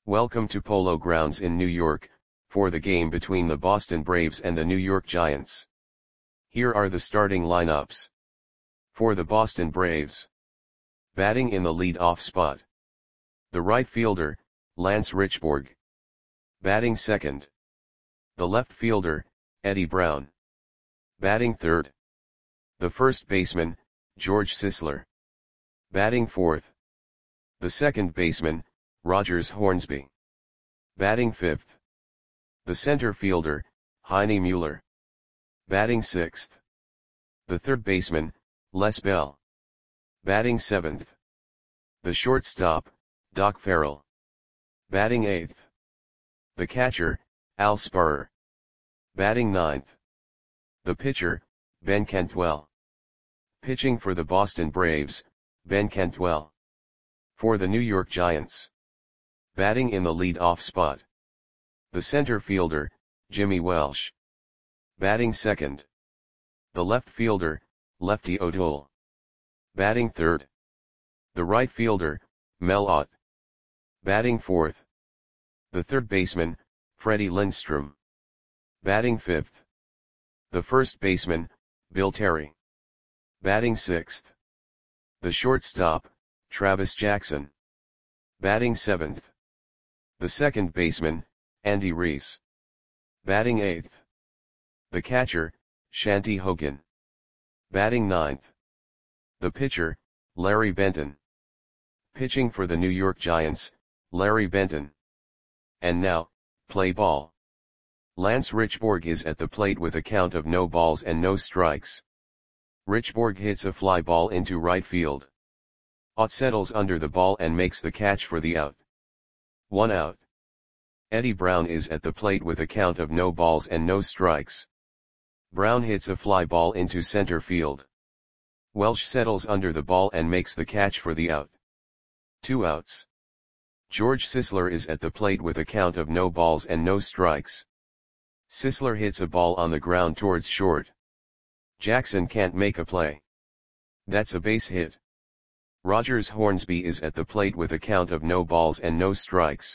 Welcome to Polo Grounds in New York, for the game between the Boston Braves and the New York Giants. Here are the starting lineups. For the Boston Braves. Batting in the lead-off spot. The right fielder, Lance Richburg. Batting second. The left fielder, Eddie Brown. Batting third. The first baseman, George Sisler. Batting fourth. The second baseman, Rogers Hornsby. Batting fifth. The center fielder, Heine Mueller. Batting sixth. The third baseman, Les Bell. Batting seventh. The shortstop, Doc Farrell. Batting eighth. The catcher, Al Sparrer. Batting ninth. The pitcher, Ben Cantwell. Pitching for the Boston Braves, Ben Cantwell. For the New York Giants. Batting in the lead-off spot. The center fielder, Jimmy Welsh. Batting second. The left fielder, Lefty O'Toole. Batting third. The right fielder, Mel Ott. Batting fourth. The third baseman, Freddie Lindstrom. Batting fifth. The first baseman, Bill Terry. Batting sixth. The shortstop, Travis Jackson. Batting seventh. The second baseman, Andy Reese. Batting eighth. The catcher, Shanty Hogan. Batting ninth. The pitcher, Larry Benton. Pitching for the New York Giants, Larry Benton. And now, play ball. Lance Richburg is at the plate with a count of no balls and no strikes. Richburg hits a fly ball into right field. Ott settles under the ball and makes the catch for the out. 1 out. Eddie Brown is at the plate with a count of no balls and no strikes. Brown hits a fly ball into center field. Welsh settles under the ball and makes the catch for the out. 2 outs. George Sisler is at the plate with a count of no balls and no strikes. Sisler hits a ball on the ground towards short. Jackson can't make a play. That's a base hit. Rogers Hornsby is at the plate with a count of no balls and no strikes.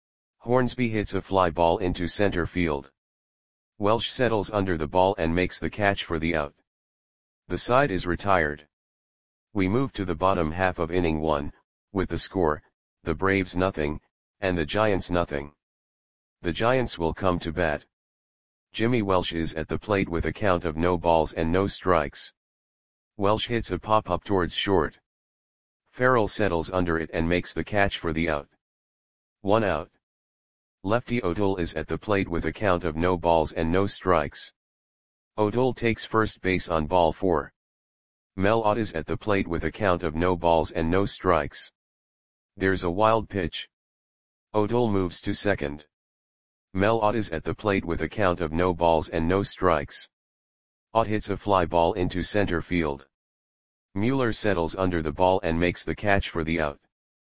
Hornsby hits a fly ball into center field. Welsh settles under the ball and makes the catch for the out. The side is retired. We move to the bottom half of inning 1, with the score, the Braves nothing, and the Giants nothing. The Giants will come to bat. Jimmy Welsh is at the plate with a count of no balls and no strikes. Welsh hits a pop-up towards short. Farrell settles under it and makes the catch for the out. 1 out. Lefty O'Toole is at the plate with a count of no balls and no strikes. O'Toole takes first base on ball 4. Mel Ott is at the plate with a count of no balls and no strikes. There's a wild pitch. O'Toole moves to second. Mel Ott is at the plate with a count of no balls and no strikes. Ott hits a fly ball into center field. Mueller settles under the ball and makes the catch for the out.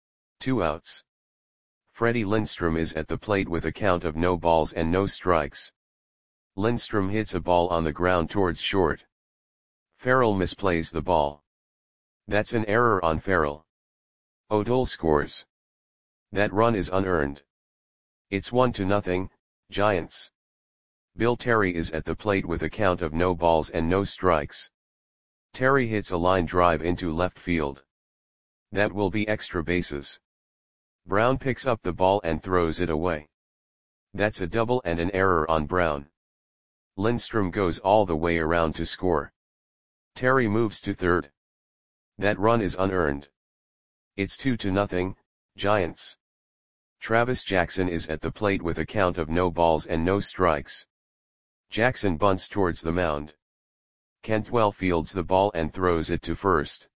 2 outs. Freddie Lindstrom is at the plate with a count of no balls and no strikes. Lindstrom hits a ball on the ground towards short. Farrell misplays the ball. That's an error on Farrell. O'Toole scores. That run is unearned. It's 1-0, Giants. Bill Terry is at the plate with a count of no balls and no strikes. Terry hits a line drive into left field. That will be extra bases. Brown picks up the ball and throws it away. That's a double and an error on Brown. Lindstrom goes all the way around to score. Terry moves to third. That run is unearned. It's 2-0, Giants. Travis Jackson is at the plate with a count of no balls and no strikes. Jackson bunts towards the mound. Cantwell fields the ball and throws it to first.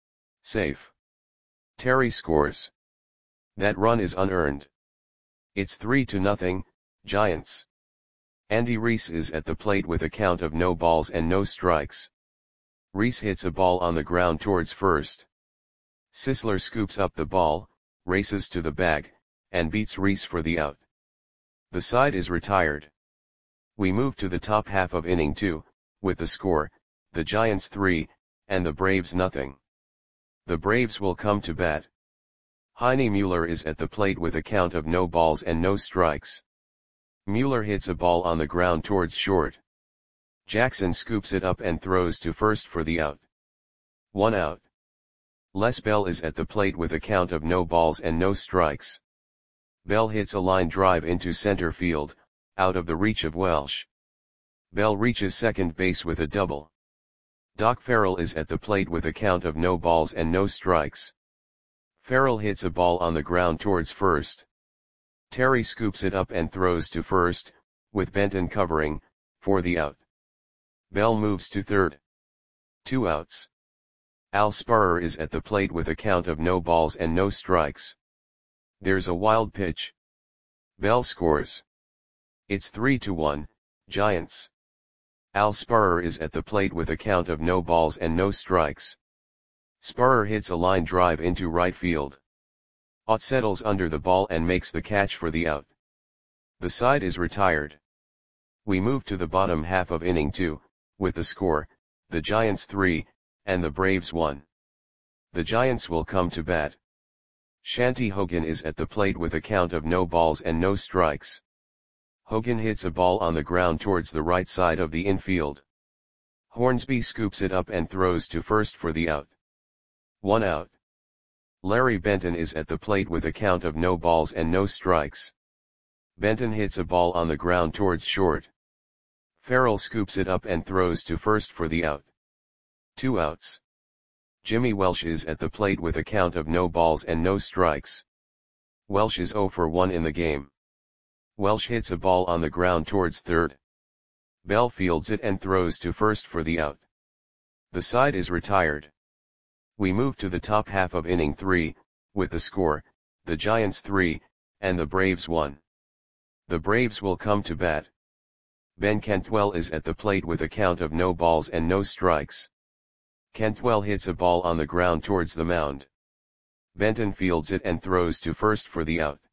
Safe. Terry scores. That run is unearned. It's 3-0, Giants. Andy Reese is at the plate with a count of no balls and no strikes. Reese hits a ball on the ground towards first. Sisler scoops up the ball, races to the bag, and beats Reese for the out. The side is retired. We move to the top half of inning 2, with the score, the Giants 3, and the Braves nothing. The Braves will come to bat. Heine Mueller is at the plate with a count of no balls and no strikes. Mueller hits a ball on the ground towards short. Jackson scoops it up and throws to first for the out. 1 out. Les Bell is at the plate with a count of no balls and no strikes. Bell hits a line drive into center field, out of the reach of Welsh. Bell reaches second base with a double. Doc Farrell is at the plate with a count of no balls and no strikes. Farrell hits a ball on the ground towards first. Terry scoops it up and throws to first, with Benton covering, for the out. Bell moves to third. 2 outs. Al Sparrer is at the plate with a count of no balls and no strikes. There's a wild pitch. Bell scores. It's 3-1, Giants. Al Sparrer is at the plate with a count of no balls and no strikes. Sparrer hits a line drive into right field. Ott settles under the ball and makes the catch for the out. The side is retired. We move to the bottom half of inning 2, with the score, the Giants 3, and the Braves 1. The Giants will come to bat. Shanty Hogan is at the plate with a count of no balls and no strikes. Hogan hits a ball on the ground towards the right side of the infield. Hornsby scoops it up and throws to first for the out. 1 out. Larry Benton is at the plate with a count of no balls and no strikes. Benton hits a ball on the ground towards short. Farrell scoops it up and throws to first for the out. 2 outs. Jimmy Welsh is at the plate with a count of no balls and no strikes. Welsh is 0 for 1 in the game. Welsh hits a ball on the ground towards third. Bell fields it and throws to first for the out. The side is retired. We move to the top half of inning 3, with the score, the Giants 3, and the Braves 1. The Braves will come to bat. Ben Cantwell is at the plate with a count of no balls and no strikes. Cantwell hits a ball on the ground towards the mound. Benton fields it and throws to first for the out.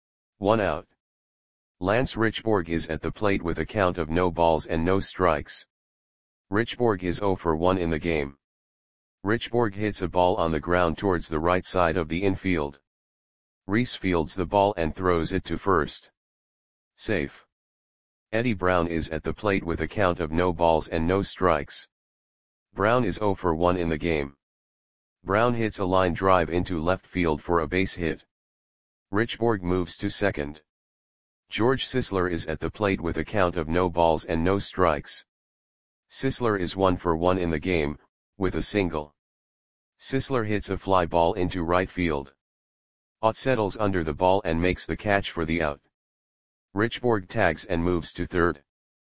1 out. Lance Richborg is at the plate with a count of no balls and no strikes. Richborg is 0 for 1 in the game. Richborg hits a ball on the ground towards the right side of the infield. Reese fields the ball and throws it to first. Safe. Eddie Brown is at the plate with a count of no balls and no strikes. Brown is 0 for 1 in the game. Brown hits a line drive into left field for a base hit. Richborg moves to second. George Sisler is at the plate with a count of no balls and no strikes. Sisler is 1 for 1 in the game, with a single. Sisler hits a fly ball into right field. Ott settles under the ball and makes the catch for the out. Richborg tags and moves to third.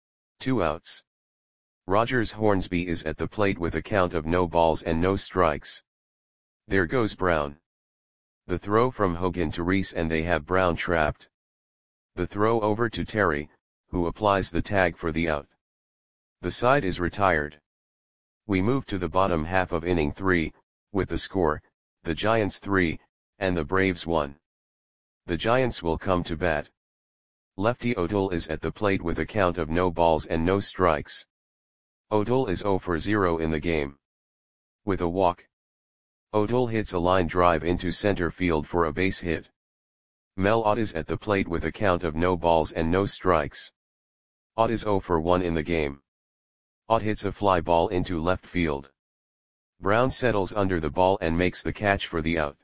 2 outs. Rogers Hornsby is at the plate with a count of no balls and no strikes. There goes Brown. The throw from Hogan to Reese and they have Brown trapped. The throw over to Terry, who applies the tag for the out. The side is retired. We move to the bottom half of inning 3, with the score, the Giants 3, and the Braves 1. The Giants will come to bat. Lefty O'Toole is at the plate with a count of no balls and no strikes. O'Toole is 0 for 0 in the game. With a walk. O'Toole hits a line drive into center field for a base hit. Mel Ott is at the plate with a count of no balls and no strikes. Ott is 0 for 1 in the game. Ott hits a fly ball into left field. Brown settles under the ball and makes the catch for the out.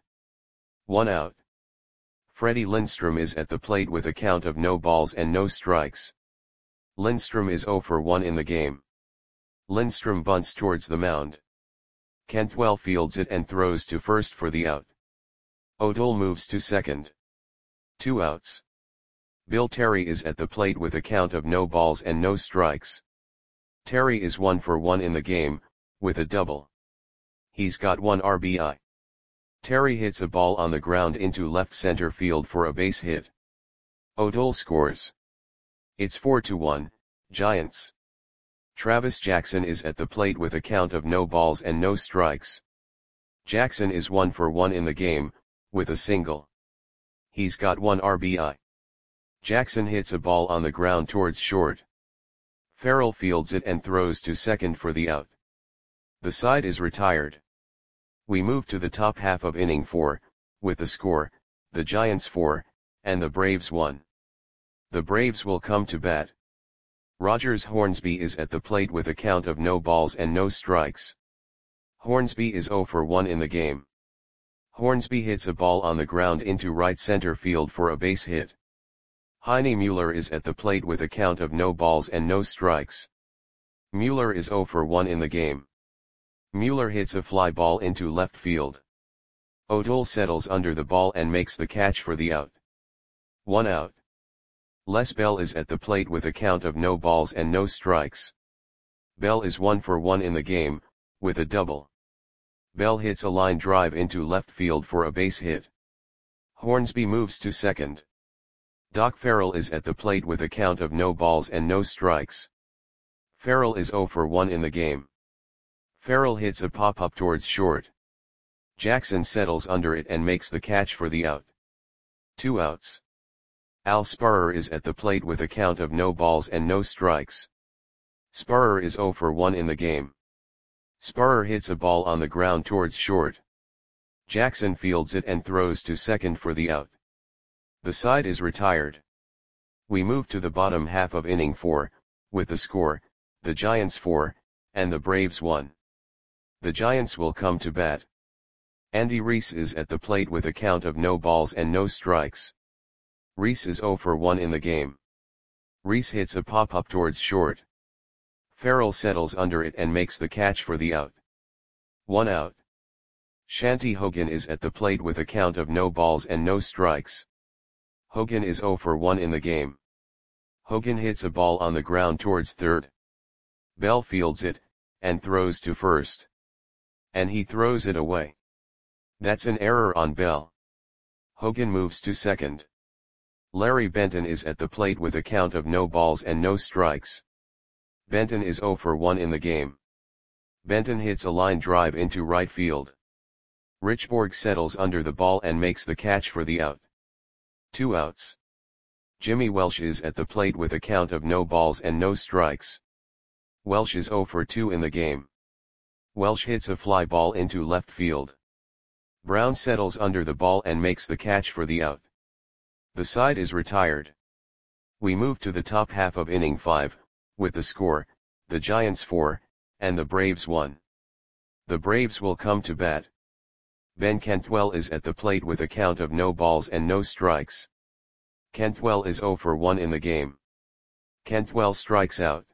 1 out. Freddie Lindstrom is at the plate with a count of no balls and no strikes. Lindstrom is 0 for 1 in the game. Lindstrom bunts towards the mound. Cantwell fields it and throws to first for the out. O'Toole moves to second. 2 outs. Bill Terry is at the plate with a count of no balls and no strikes. Terry is 1 for 1 in the game, with a double. He's got 1 RBI. Terry hits a ball on the ground into left center field for a base hit. O'Toole scores. It's 4-1, Giants. Travis Jackson is at the plate with a count of no balls and no strikes. Jackson is 1 for 1 in the game, with a single. He's got 1 RBI. Jackson hits a ball on the ground towards short. Farrell fields it and throws to second for the out. The side is retired. We move to the top half of inning 4, with the score, the Giants 4, and the Braves 1. The Braves will come to bat. Rogers Hornsby is at the plate with a count of no balls and no strikes. Hornsby is 0 for 1 in the game. Hornsby hits a ball on the ground into right center field for a base hit. Heine Mueller is at the plate with a count of no balls and no strikes. Mueller is 0 for 1 in the game. Mueller hits a fly ball into left field. O'Toole settles under the ball and makes the catch for the out. 1 out. Les Bell is at the plate with a count of no balls and no strikes. Bell is 1 for 1 in the game, with a double. Bell hits a line drive into left field for a base hit. Hornsby moves to second. Doc Farrell is at the plate with a count of no balls and no strikes. Farrell is 0 for 1 in the game. Farrell hits a pop-up towards short. Jackson settles under it and makes the catch for the out. 2 outs. Al Sparrer is at the plate with a count of no balls and no strikes. Sparrer is 0 for 1 in the game. Sparrer hits a ball on the ground towards short. Jackson fields it and throws to second for the out. The side is retired. We move to the bottom half of inning 4, with the score, the Giants 4, and the Braves 1. The Giants will come to bat. Andy Reese is at the plate with a count of no balls and no strikes. Reese is 0 for 1 in the game. Reese hits a pop-up towards short. Farrell settles under it and makes the catch for the out. 1 out. Shanty Hogan is at the plate with a count of no balls and no strikes. Hogan is 0 for 1 in the game. Hogan hits a ball on the ground towards third. Bell fields it, and throws to first. And he throws it away. That's an error on Bell. Hogan moves to second. Larry Benton is at the plate with a count of no balls and no strikes. Benton is 0 for 1 in the game. Benton hits a line drive into right field. Richborg settles under the ball and makes the catch for the out. 2 outs. Jimmy Welsh is at the plate with a count of no balls and no strikes. Welsh is 0 for 2 in the game. Welsh hits a fly ball into left field. Brown settles under the ball and makes the catch for the out. The side is retired. We move to the top half of inning 5, with the score, the Giants 4, and the Braves 1. The Braves will come to bat. Ben Cantwell is at the plate with a count of no balls and no strikes. Cantwell is 0 for 1 in the game. Cantwell strikes out.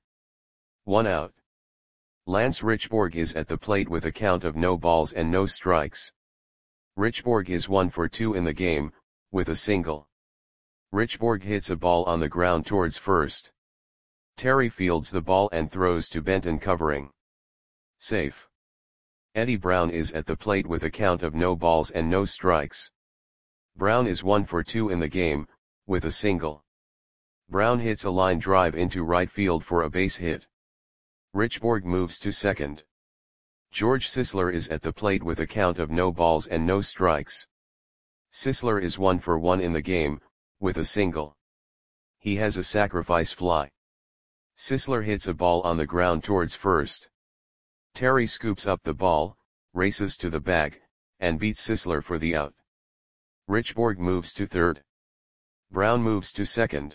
1 out. Lance Richborg is at the plate with a count of no balls and no strikes. Richborg is 1 for 2 in the game, with a single. Richborg hits a ball on the ground towards first. Terry fields the ball and throws to Benton covering. Safe. Eddie Brown is at the plate with a count of no balls and no strikes. Brown is 1 for 2 in the game, with a single. Brown hits a line drive into right field for a base hit. Richborg moves to second. George Sisler is at the plate with a count of no balls and no strikes. Sisler is 1 for 1 in the game, with a single. He has a sacrifice fly. Sisler hits a ball on the ground towards first. Terry scoops up the ball, races to the bag, and beats Sisler for the out. Richborg moves to third. Brown moves to second.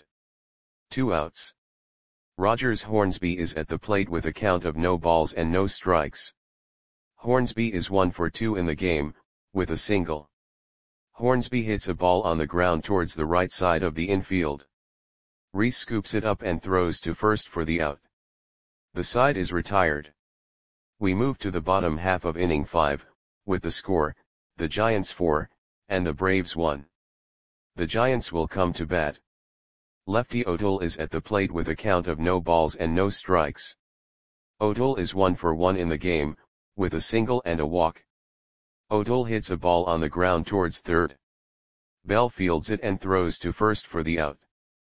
2 outs. Rogers Hornsby is at the plate with a count of no balls and no strikes. Hornsby is 1 for 2 in the game, with a single. Hornsby hits a ball on the ground towards the right side of the infield. Reese scoops it up and throws to first for the out. The side is retired. We move to the bottom half of inning 5, with the score, the Giants 4, and the Braves 1. The Giants will come to bat. Lefty O'Toole is at the plate with a count of no balls and no strikes. O'Toole is 1 for 1 in the game, with a single and a walk. O'Toole hits a ball on the ground towards third. Bell fields it and throws to first for the out.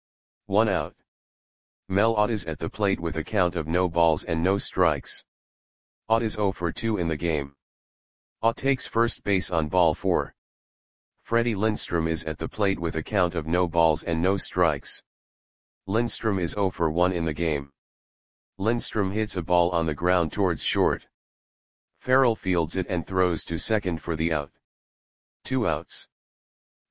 1 out. Mel Ott is at the plate with a count of no balls and no strikes. Ott is 0 for 2 in the game. Ott takes first base on ball 4. Freddie Lindstrom is at the plate with a count of no balls and no strikes. Lindstrom is 0 for 1 in the game. Lindstrom hits a ball on the ground towards short. Farrell fields it and throws to second for the out. 2 outs.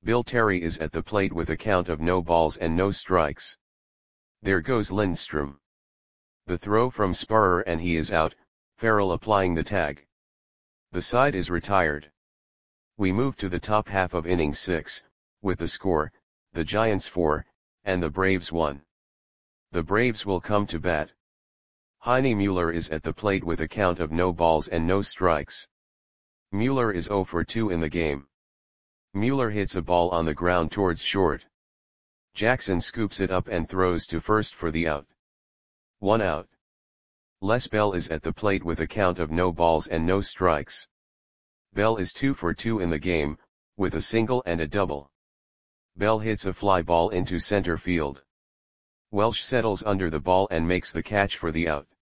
Bill Terry is at the plate with a count of no balls and no strikes. There goes Lindstrom. The throw from Sparrer and he is out, Farrell applying the tag. The side is retired. We move to the top half of inning 6, with the score, the Giants 4, and the Braves 1. The Braves will come to bat. Heine Mueller is at the plate with a count of no balls and no strikes. Mueller is 0 for 2 in the game. Mueller hits a ball on the ground towards short. Jackson scoops it up and throws to first for the out. 1 out. Les Bell is at the plate with a count of no balls and no strikes. Bell is 2 for 2 in the game, with a single and a double. Bell hits a fly ball into center field. Welsh settles under the ball and makes the catch for the out.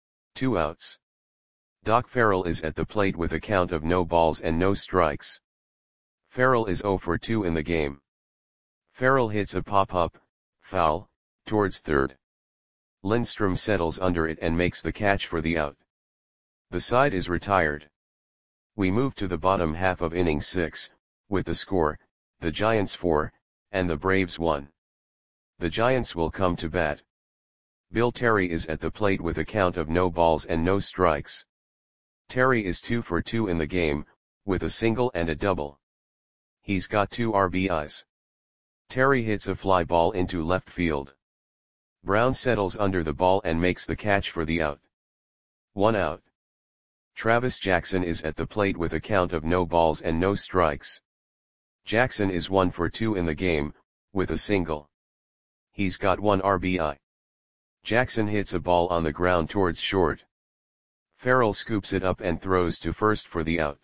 2 outs. Doc Farrell is at the plate with a count of no balls and no strikes. Farrell is 0 for 2 in the game. Farrell hits a pop-up, foul, towards third. Lindstrom settles under it and makes the catch for the out. The side is retired. We move to the bottom half of inning 6, with the score, the Giants 4, and the Braves 1. The Giants will come to bat. Bill Terry is at the plate with a count of no balls and no strikes. Terry is 2 for 2 in the game, with a single and a double. He's got 2 RBIs. Terry hits a fly ball into left field. Brown settles under the ball and makes the catch for the out. 1 out. Travis Jackson is at the plate with a count of no balls and no strikes. Jackson is 1 for 2 in the game, with a single. He's got 1 RBI. Jackson hits a ball on the ground towards short. Farrell scoops it up and throws to first for the out.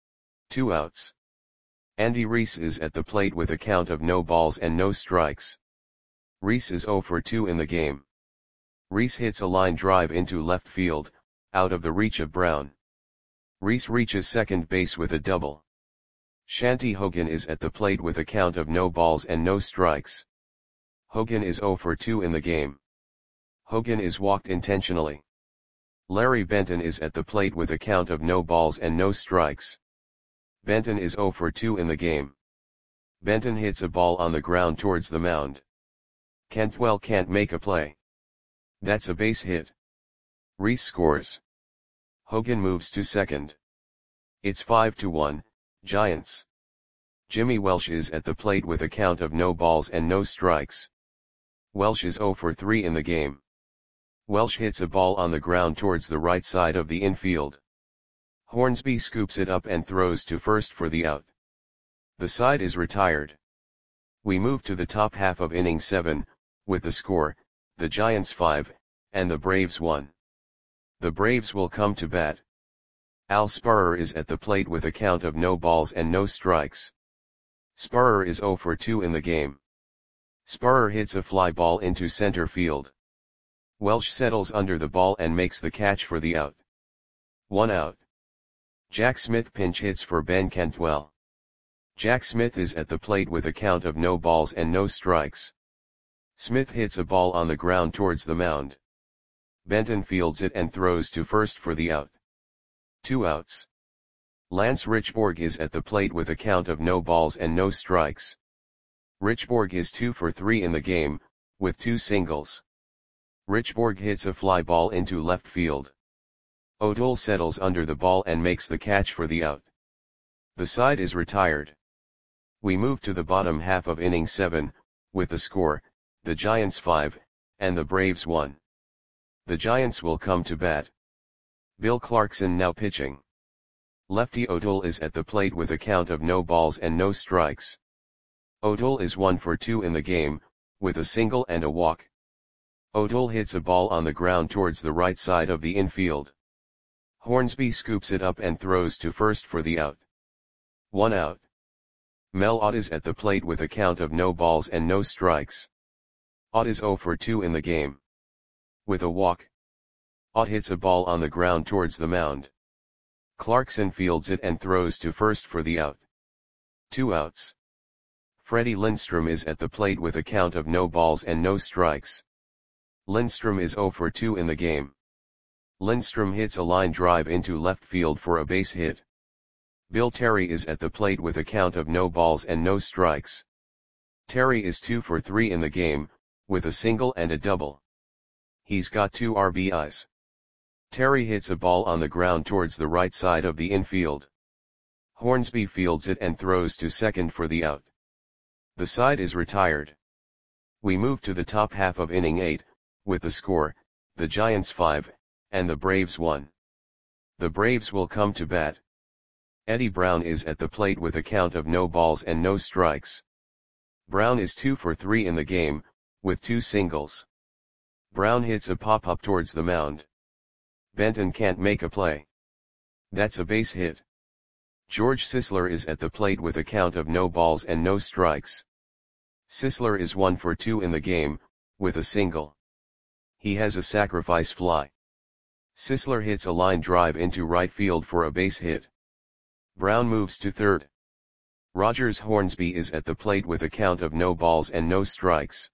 2 outs. Andy Reese is at the plate with a count of no balls and no strikes. Reese is 0 for 2 in the game. Reese hits a line drive into left field, out of the reach of Brown. Reese reaches second base with a double. Shanty Hogan is at the plate with a count of no balls and no strikes. Hogan is 0 for 2 in the game. Hogan is walked intentionally. Larry Benton is at the plate with a count of no balls and no strikes. Benton is 0 for 2 in the game. Benton hits a ball on the ground towards the mound. Cantwell can't make a play. That's a base hit. Reese scores. Hogan moves to second. It's 5-1, Giants. Jimmy Welsh is at the plate with a count of no balls and no strikes. Welsh is 0 for 3 in the game. Welsh hits a ball on the ground towards the right side of the infield. Hornsby scoops it up and throws to first for the out. The side is retired. We move to the top half of inning 7, with the score, the Giants 5, and the Braves 1. The Braves will come to bat. Al Sparrer is at the plate with a count of no balls and no strikes. Sparrer is 0 for 2 in the game. Sparrer hits a fly ball into center field. Welsh settles under the ball and makes the catch for the out. 1 out. Jack Smith pinch hits for Ben Cantwell. Jack Smith is at the plate with a count of no balls and no strikes. Smith hits a ball on the ground towards the mound. Benton fields it and throws to first for the out. 2 outs. Lance Richborg is at the plate with a count of no balls and no strikes. Richborg is 2 for 3 in the game, with 2 singles. Richborg hits a fly ball into left field. O'Toole settles under the ball and makes the catch for the out. The side is retired. We move to the bottom half of inning 7, with the score, the Giants 5, and the Braves 1. The Giants will come to bat. Bill Clarkson now pitching. Lefty O'Toole is at the plate with a count of no balls and no strikes. O'Toole is 1 for 2 in the game, with a single and a walk. O'Toole hits a ball on the ground towards the right side of the infield. Hornsby scoops it up and throws to first for the out. 1 out. Mel Ott is at the plate with a count of no balls and no strikes. Ott is 0 for 2 in the game. With a walk. Ott hits a ball on the ground towards the mound. Clarkson fields it and throws to first for the out. 2 outs. Freddie Lindstrom is at the plate with a count of no balls and no strikes. Lindstrom is 0 for 2 in the game. Lindstrom hits a line drive into left field for a base hit. Bill Terry is at the plate with a count of no balls and no strikes. Terry is 2 for 3 in the game, with a single and a double. He's got 2 RBIs. Terry hits a ball on the ground towards the right side of the infield. Hornsby fields it and throws to second for the out. The side is retired. We move to the top half of inning 8, with the score, the Giants 5, and the Braves 1. The Braves will come to bat. Eddie Brown is at the plate with a count of no balls and no strikes. Brown is 2 for 3 in the game, with 2 singles. Brown hits a pop-up towards the mound. Benton can't make a play. That's a base hit. George Sisler is at the plate with a count of no balls and no strikes. Sisler is 1 for 2 in the game, with a single. He has a sacrifice fly. Sisler hits a line drive into right field for a base hit. Brown moves to third. Rogers Hornsby is at the plate with a count of no balls and no strikes.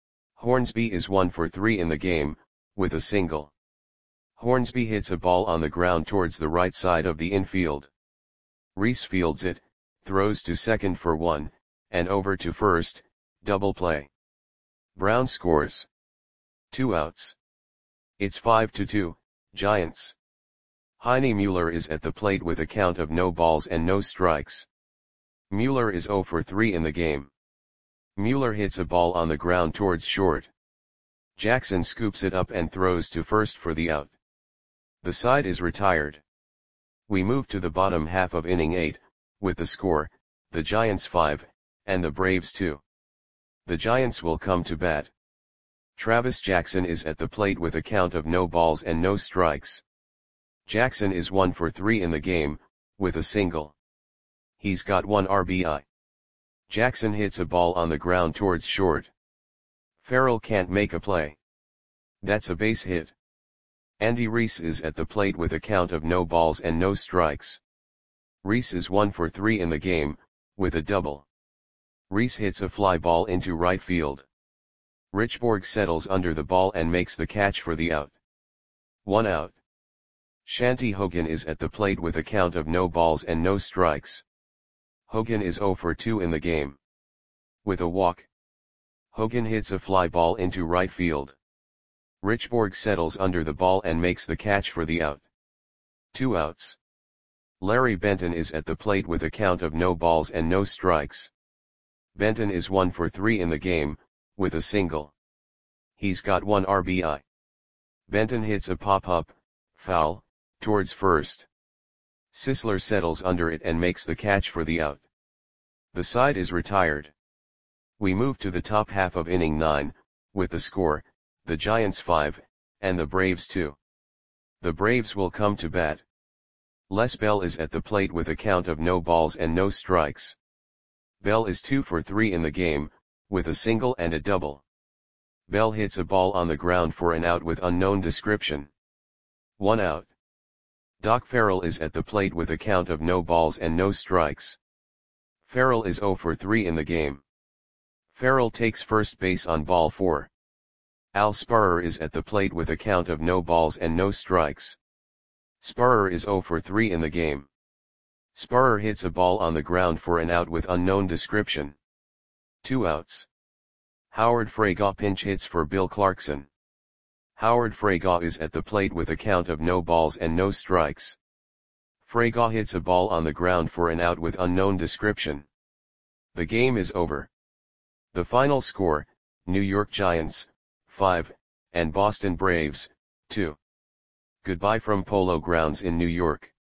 Hornsby is 1 for 3 in the game, with a single. Hornsby hits a ball on the ground towards the right side of the infield. Reese fields it, throws to second for 1, and over to first, double play. Brown scores. 2 outs. It's 5-2, Giants. Heine Mueller is at the plate with a count of no balls and no strikes. Mueller is 0 for 3 in the game. Mueller hits a ball on the ground towards short. Jackson scoops it up and throws to first for the out. The side is retired. We move to the bottom half of inning 8, with the score, the Giants 5, and the Braves 2. The Giants will come to bat. Travis Jackson is at the plate with a count of no balls and no strikes. Jackson is 1 for 3 in the game, with a single. He's got 1 RBI. Jackson hits a ball on the ground towards short. Farrell can't make a play. That's a base hit. Andy Reese is at the plate with a count of no balls and no strikes. Reese is 1 for 3 in the game, with a double. Reese hits a fly ball into right field. Richborg settles under the ball and makes the catch for the out. 1 out. Shanti Hogan is at the plate with a count of no balls and no strikes. Hogan is 0 for 2 in the game. With a walk. Hogan hits a fly ball into right field. Richborg settles under the ball and makes the catch for the out. 2 outs. Larry Benton is at the plate with a count of no balls and no strikes. Benton is 1 for 3 in the game, with a single. He's got 1 RBI. Benton hits a pop-up, foul, towards first. Sisler settles under it and makes the catch for the out. The side is retired. We move to the top half of inning 9, with the score, the Giants 5, and the Braves 2. The Braves will come to bat. Les Bell is at the plate with a count of no balls and no strikes. Bell is 2 for 3 in the game, with a single and a double. Bell hits a ball on the ground for an out with unknown description. 1 out. Doc Farrell is at the plate with a count of no balls and no strikes. Farrell is 0 for 3 in the game. Farrell takes first base on ball 4. Al Sparrer is at the plate with a count of no balls and no strikes. Sparrer is 0 for 3 in the game. Sparrer hits a ball on the ground for an out with unknown description. 2 outs. Howard Freygaw pinch hits for Bill Clarkson. Howard Freygaw is at the plate with a count of no balls and no strikes. Freygaw hits a ball on the ground for an out with unknown description. The game is over. The final score, New York Giants, 5, and Boston Braves, 2. Goodbye from Polo Grounds in New York.